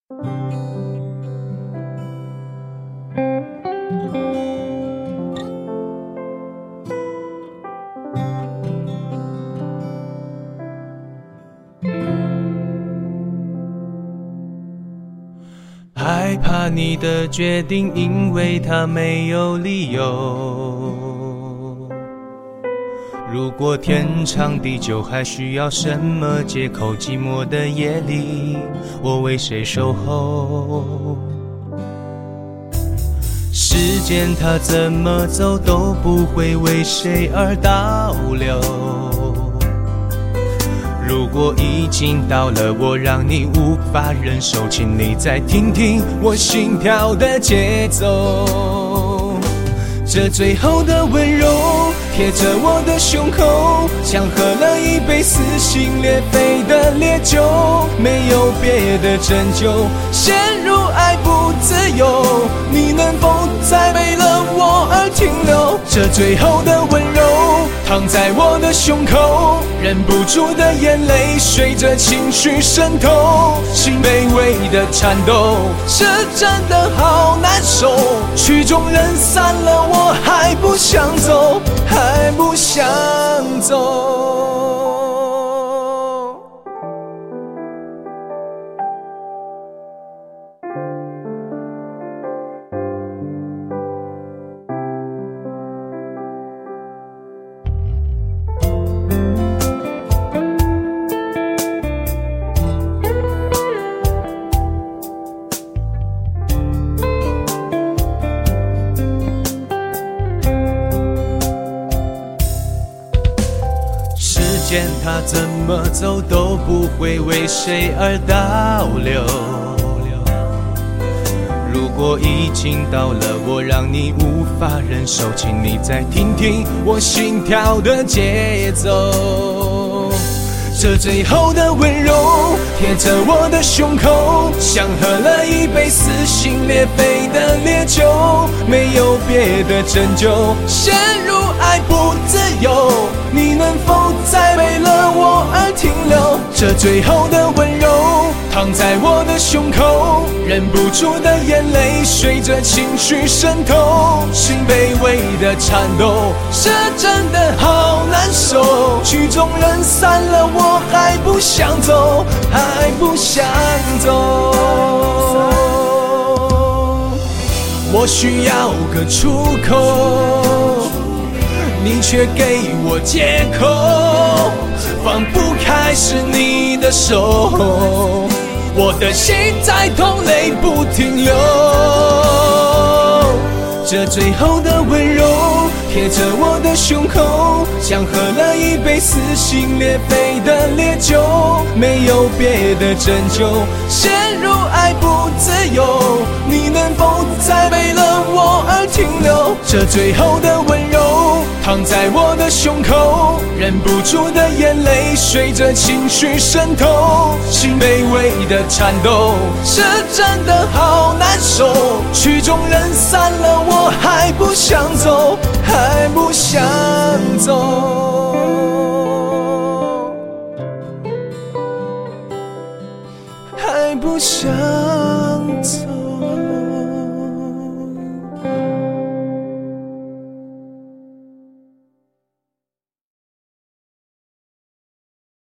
害怕你的决定，因为它没有理由。如果天长地久，还需要什么借口？寂寞的夜里，我为谁守候？时间它怎么走都不会为谁而倒流。如果已经到了我让你无法忍受，请你再听听我心跳的节奏。这最后的温柔贴着我的胸口，像喝了一杯撕心裂肺的烈酒，没有别的拯救，陷入爱不自由。你能否再为了我而停留？这最后的温柔躺在我的胸口，忍不住的眼泪随着情绪渗透，心卑微的颤抖，是真的好难受。曲终人散了，我还不想走，还不想走。时间它怎么走都不会为谁而倒流。如果已经到了我让你无法忍受，请你再听听我心跳的节奏。这最后的温柔贴着我的胸口，像喝了一杯撕心裂肺的烈酒，没有别的拯救，陷入爱不自由。你能否再为了我而停留？这最后的温柔躺在我的胸口，忍不住的眼泪随着情绪渗透，心卑微的颤抖，是真的好难受。曲终人散了，我还不想走，还不想走。我需要个出口，你却给我借口，放不开是你的手，我的心在痛，泪不停流。这最后的温柔贴着我的胸口，像喝了一杯撕心裂肺的烈酒，没有别的拯救，陷入爱不自由。你能否再为了我而停留？这最后的温柔躺在我的胸口，忍不住的眼泪随着情绪渗透，心卑微的颤抖，是真的好难受。曲终人散了，我还不想走，还不想走，还不想走。